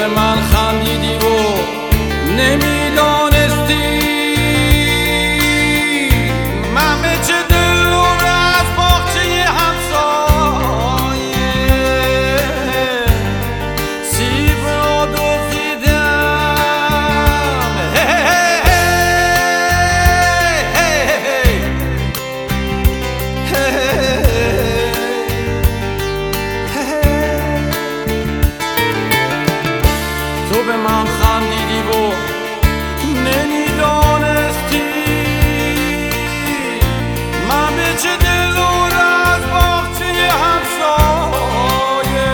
به من خندیدی و نمیدانستی من به چه دل از باغچه همسایه سیب را دزدیدم. تو به من خندیدی و نمیدانستی من به چه دل از باغچه همسایه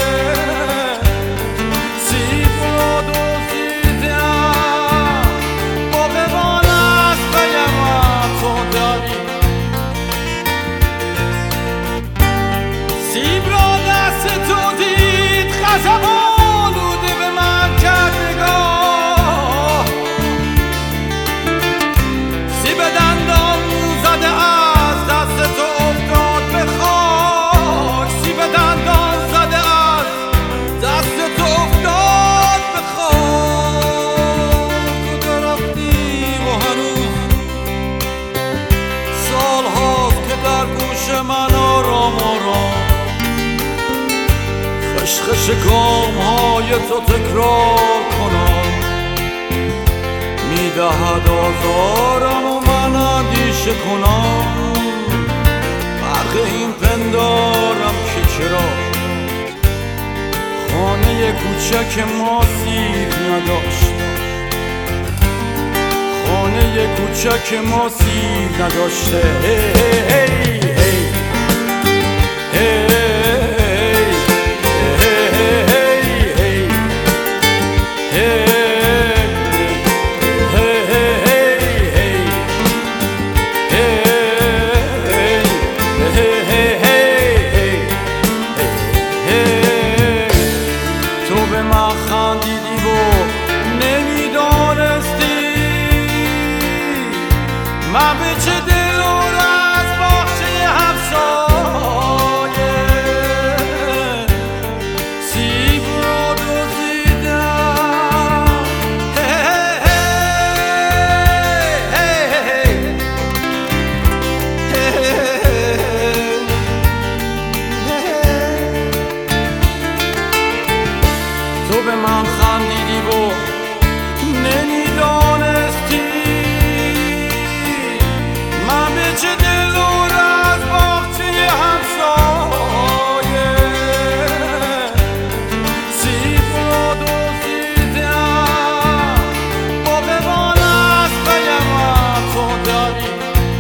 سیب را دزدیدم. باغبان از پیم تو داری سیب را دست تو دید خزبان من آرام آرام خشخش گام های تو تکرار کنم میدهد آزارم و من اندیشه کنم برق این پندارم که چرا خانه کوچک ما سیب نداشت خانه کوچک ما سیب نداشته. تو به من خندیدی و نمیدانستی من به چه دل از باغچه همسایه سیب را دزدیدم. تو به من خندیدی و نمیدانستی من به چه دل از باغچه همسایه سیب را دزدیدم. باغبان از پیم تو داری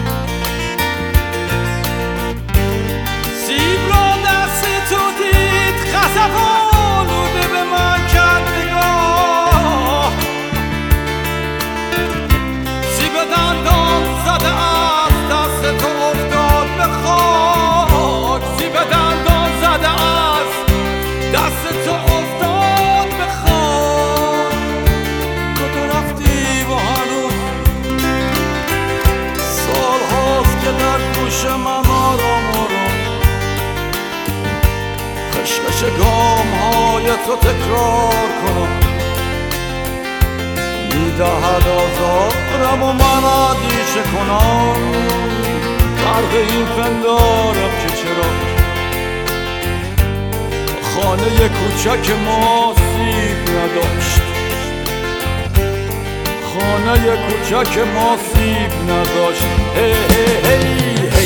سیب را دست تو دید خزبان به من کرد نگاه سیب دندان زده از دست تو افتاد به خاک سیب دندان زده از دست تو افتاد به خاک. کجا رفتی و هنوز سال هاست که در گوش من آرام آرام خشخش گام های تو تکرار کنم میدهد آزارم و من اندیشه کنم برق این پندارم که چرا خانه کوچک ما سیب نداشت خانه کوچک ما سیب نداشت. هی هی هی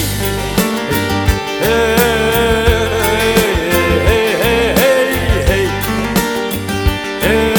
هی هی